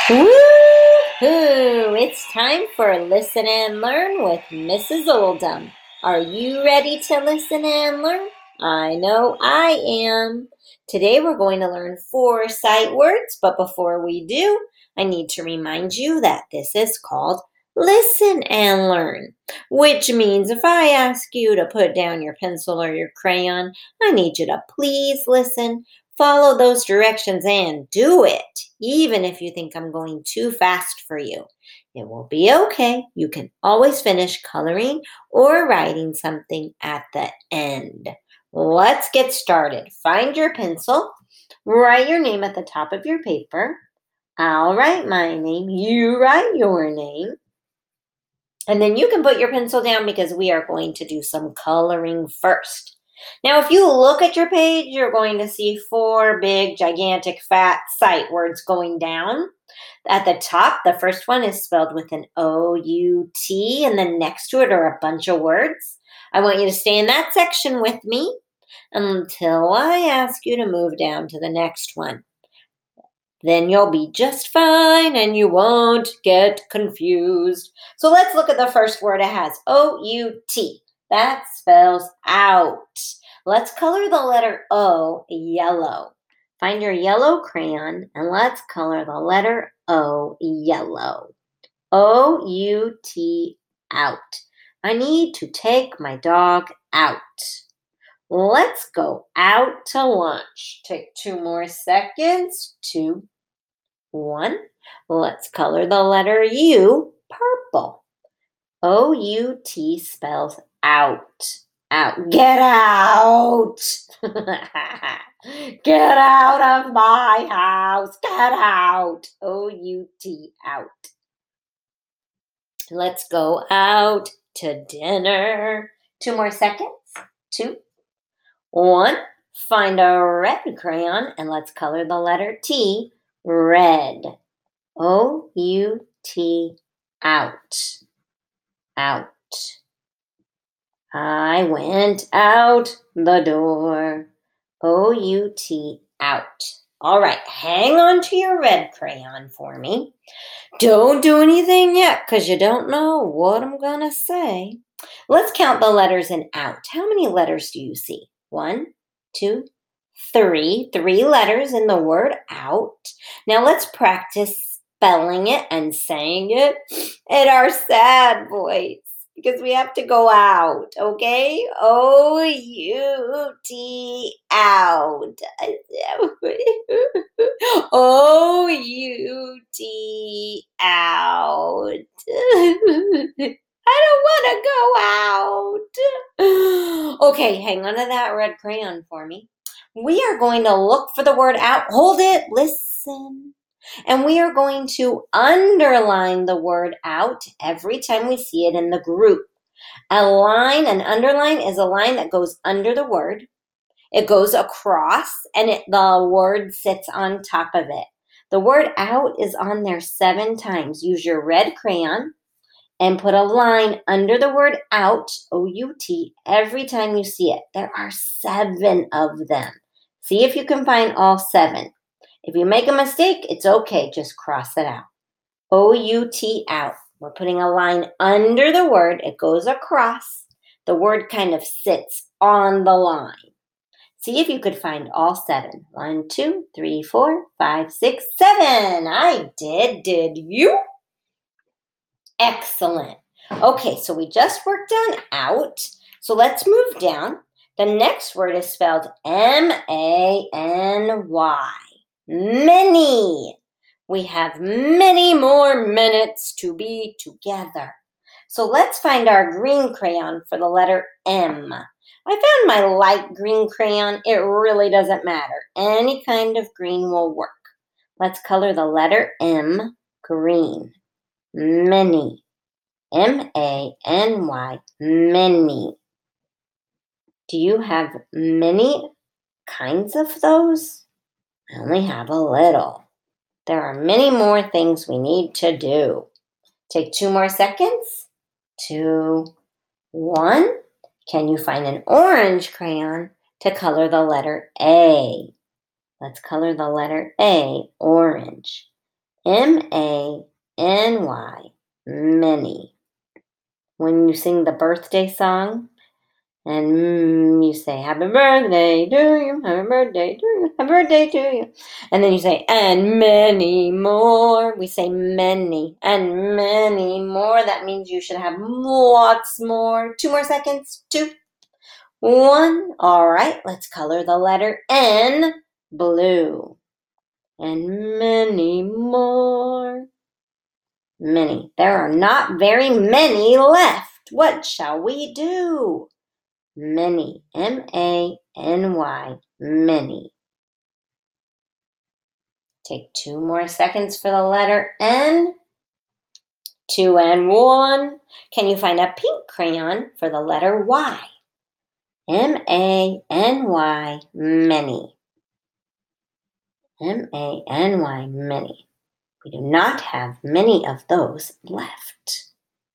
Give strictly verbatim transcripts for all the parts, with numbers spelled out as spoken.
Woo-hoo! It's time for Listen and Learn with Missus Oldham. Are you ready to listen and learn? I know I am. Today we're going to learn four sight words, but before we do, I need to remind you that this is called Listen and Learn, which means if I ask you to put down your pencil or your crayon, I need you to please listen. Follow those directions and do it, even if you think I'm going too fast for you. It will be okay. You can always finish coloring or writing something at the end. Let's get started. Find your pencil. Write your name at the top of your paper. I'll write my name. You write your name. And then you can put your pencil down because we are going to do some coloring first. Now, if you look at your page, you're going to see four big, gigantic, fat sight words going down. At the top, the first one is spelled with an O U T, and then next to it are a bunch of words. I want you to stay in that section with me until I ask you to move down to the next one. Then you'll be just fine and you won't get confused. So let's look at the first word it has, O U T. That spells out. Let's color the letter O yellow. Find your yellow crayon and let's color the letter O yellow. O U T, out. I need to take my dog out. Let's go out to lunch. Take two more seconds. Two, one. Let's color the letter U, purple. O U T spells out. Out. Get out. Get out of my house. Get out. O U T, out. Let's go out to dinner. Two more seconds. Two, one. Find a red crayon and let's color the letter T, red. O U T, out. Out. I went out the door. O U T, out. All right, hang on to your red crayon for me. Don't do anything yet because you don't know what I'm going to say. Let's count the letters in out. How many letters do you see? One, two, three. Three letters in the word out. Now let's practice spelling it and saying it in our sad voice because we have to go out, okay? O U T, out. O U T, out. I don't want to go out. Okay, hang on to that red crayon for me. We are going to look for the word out. Hold it. Listen. And we are going to underline the word out every time we see it in the group. A line, an underline, is a line that goes under the word. It goes across, and it, the word sits on top of it. The word out is on there seven times. Use your red crayon and put a line under the word out, O U T, every time you see it. There are seven of them. See if you can find all seven. If you make a mistake, it's okay. Just cross it out. O U T, out. We're putting a line under the word. It goes across. The word kind of sits on the line. See if you could find all seven. One, two, three, four, five, six, seven. I did. Did you? Excellent. Okay, so we just worked on out. So let's move down. The next word is spelled M A N Y. Many. We have many more minutes to be together. So let's find our green crayon for the letter M. I found my light green crayon. It really doesn't matter. Any kind of green will work. Let's color the letter M green. Many. M A N Y. Many. Do you have many kinds of those? I only have a little. There are many more things we need to do. Take two more seconds. Two, one. Can you find an orange crayon to color the letter A? Let's color the letter A, orange. M A N Y, many. When you sing the birthday song, and mm, you say, happy birthday to you, happy birthday to you, happy birthday to you. And then you say, and many more. We say many and many more. That means you should have lots more. Two more seconds. Two, one. All right, let's color the letter N blue. And many more. Many. There are not very many left. What shall we do? Many, M A N Y, many. Take two more seconds for the letter N. Two and one. Can you find a pink crayon for the letter Y? M A N Y, many. M A N Y, many. We do not have many of those left.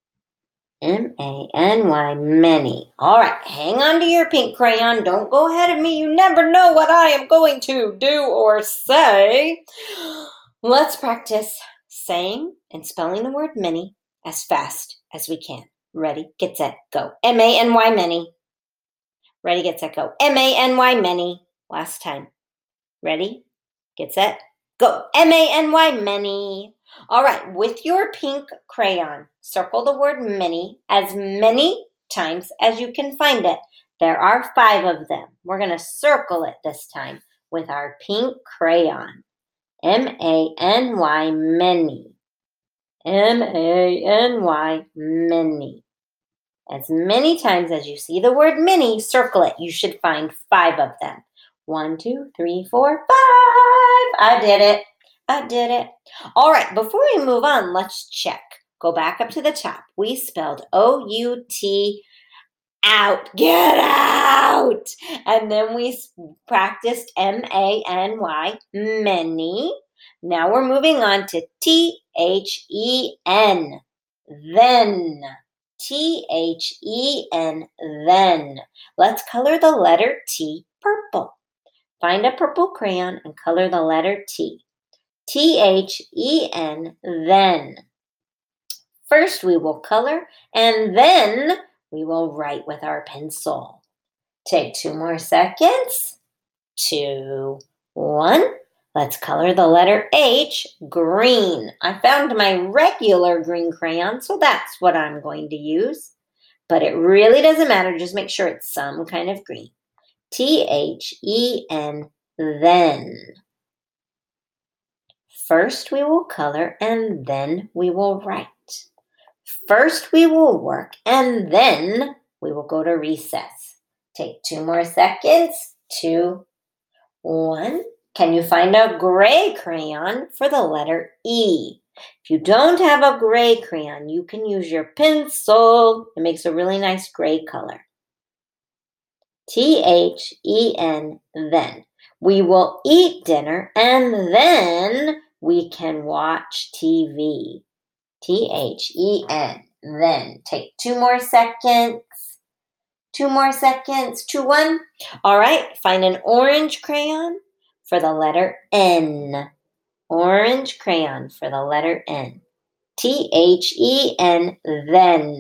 M A N Y, many. All right, hang on to your pink crayon. Don't go ahead of me. You never know what I am going to do or say. Let's practice saying and spelling the word many as fast as we can. Ready, get set, go. M A N Y, many. Ready, get set, go. M A N Y, many. Last time. Ready, get set, go. M A N Y, many. All right, with your pink crayon, circle the word many as many times as you can find it. There are five of them. We're going to circle it this time with our pink crayon. M A N Y, many. M A N Y, many. As many times as you see the word many, circle it. You should find five of them. One, two, three, four, five. I did it. I did it. All right, before we move on, let's check. Go back up to the top. We spelled O U T, out. Get out. And then we practiced M A N Y, many. Now we're moving on to T H E N, then. T H E N, then. Let's color the letter T purple. Find a purple crayon and color the letter T. T H E N, then. First we will color and then we will write with our pencil. Take two more seconds. Two, one. Let's color the letter H, green. I found my regular green crayon, so that's what I'm going to use. But it really doesn't matter. Just make sure it's some kind of green. T H E N, then. First we will color and then we will write. First we will work and then we will go to recess. Take two more seconds. Two, one. Can you find a gray crayon for the letter E? If you don't have a gray crayon, you can use your pencil. It makes a really nice gray color. T H E N, then. We will eat dinner and then we can watch T V. T H E N, then. Take two more seconds. Two more seconds. Two, one. All right, find an orange crayon for the letter N. Orange crayon for the letter N. T H E N, then.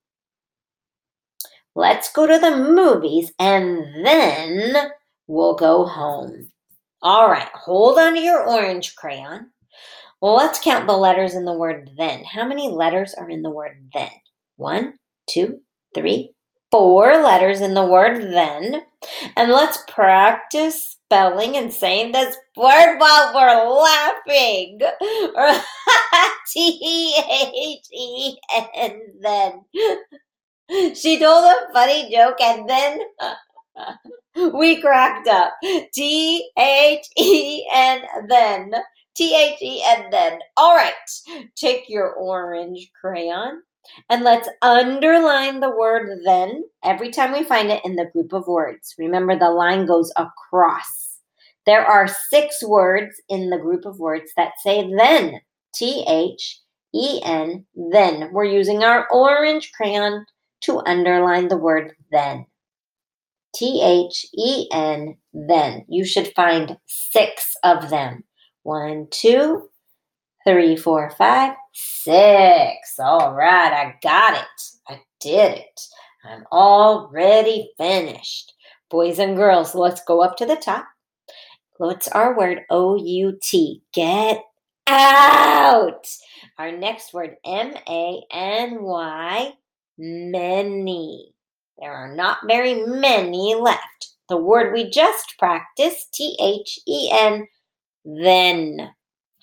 Let's go to the movies and then we'll go home. All right, hold on to your orange crayon. Well, let's count the letters in the word then. How many letters are in the word then? One, two, three, four letters in the word then. And let's practice spelling and saying this word while we're laughing. T H E N, then. She told a funny joke and then we cracked up. T H E N, then. T H E N, then. All right, take your orange crayon and let's underline the word then every time we find it in the group of words. Remember, the line goes across. There are six words in the group of words that say then. T H E N, then. We're using our orange crayon to underline the word then. T H E N, then. You should find six of them. One, two, Three, four, five, six. All right, I got it. I did it. I'm already finished. Boys and girls, let's go up to the top. What's our word? O U T. Get out. Our next word, M A N Y, many. There are not very many left. The word we just practiced, T H E N, then.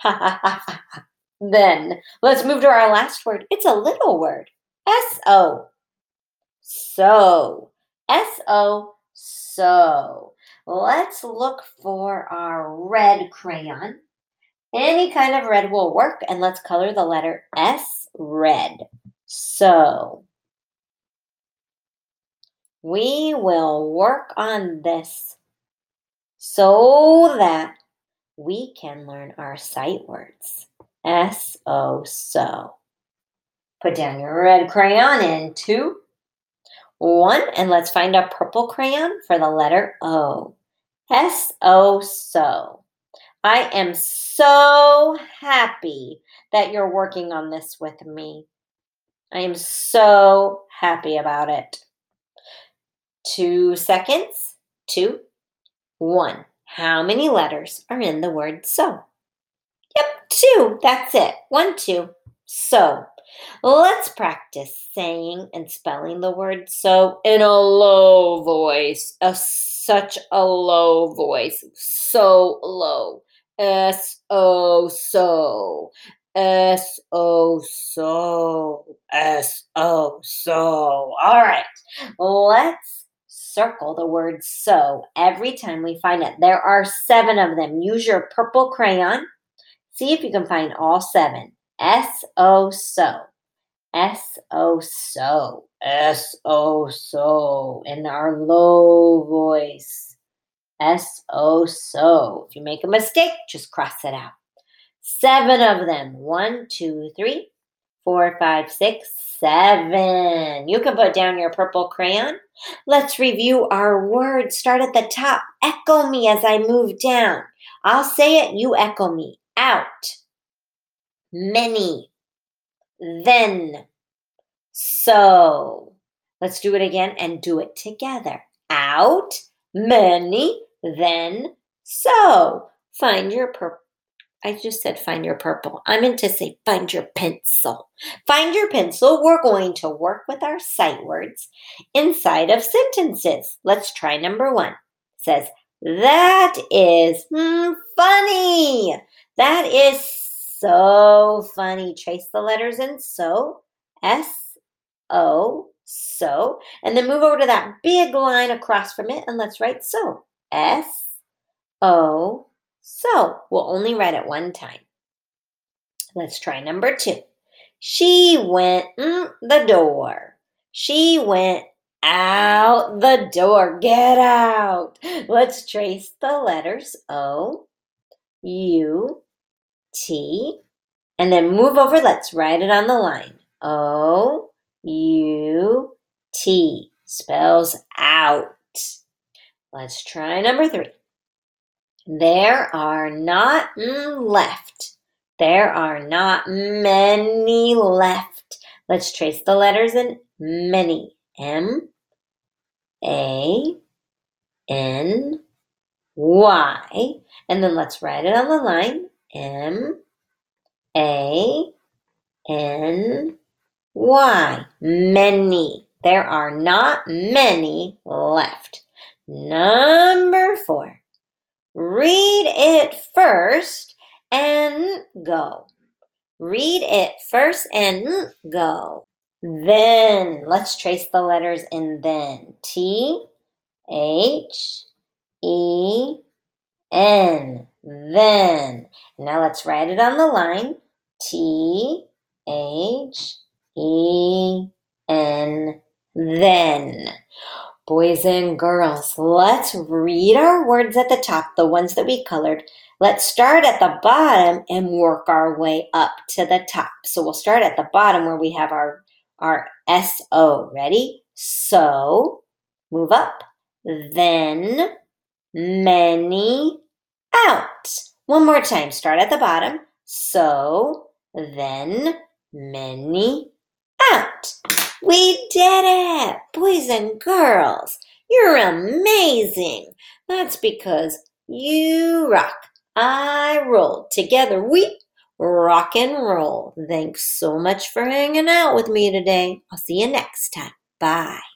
Then. Let's move to our last word. It's a little word. S O. So. S O. So. Let's look for our red crayon. Any kind of red will work, and let's color the letter S red. So. We will work on this so that we can learn our sight words. S O so. Put down your red crayon in two, one, and let's find a purple crayon for the letter O. S O so. I am so happy that you're working on this with me. I am so happy about it. Two seconds. Two, one. How many letters are in the word so? Yep, two. That's it. One, two. So. Let's practice saying and spelling the word so in a low voice. A, such a low voice. So low. S O so. S O so. S O so. All right. Let's circle the word so every time we find it. There are seven of them. Use your purple crayon. See if you can find all seven. S O so. S O so. S O so. In our low voice. S O so. If you make a mistake, just cross it out. Seven of them. One, two, three, four, five, six, seven. You can put down your purple crayon. Let's review our words. Start at the top. Echo me as I move down. I'll say it, you echo me. Out. Many. Then. So. Let's do it again and do it together. Out. Many. Then. So. Find your purple. I just said find your purple. I meant to say find your pencil. Find your pencil. We're going to work with our sight words inside of sentences. Let's try number one. It says, that is mm, funny. That is so funny. Trace the letters in so. S O, so. And then move over to that big line across from it and let's write so. S O, so. We'll only write it one time. Let's try number two. She went mm, the door. She went out the door. Get out. Let's trace the letters O, U, T, and then move over. Let's write it on the line. O, U, T. Spells out. Let's try number three. There are not mm, left. There are not many left. Let's trace the letters in many. M, A, N, Y. And then let's write it on the line. M, A, N, Y. Many. There are not many left. Number four. Read it first and go. Read it first and go. Then. Let's trace the letters in then. T, H, E, N. Then. Now let's write it on the line. T, H, E, N. Then. Boys and girls, let's read our words at the top, the ones that we colored. Let's start at the bottom and work our way up to the top. So we'll start at the bottom where we have our, our S O. Ready? So, move up. Then, many, out. One more time. Start at the bottom. So, then, many, out. We did it! Boys and girls, you're amazing! That's because you rock, I roll. Together we rock and roll. Thanks so much for hanging out with me today. I'll see you next time. Bye.